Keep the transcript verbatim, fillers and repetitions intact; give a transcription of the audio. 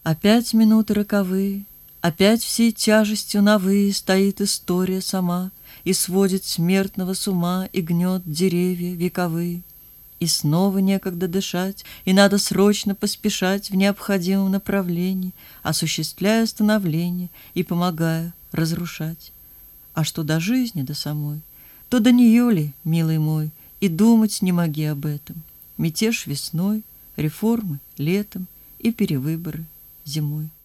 Опять минуты роковые, опять всей тяжестью новые стоит история сама и сводит смертного с ума и гнет деревья вековые. И снова некогда дышать, и надо срочно поспешать в необходимом направлении, осуществляя становление и помогая разрушать. А что до жизни, до самой, то до нее ли, милый мой, и думать не моги об этом. Мятеж весной, реформы летом и перевыборы зимой.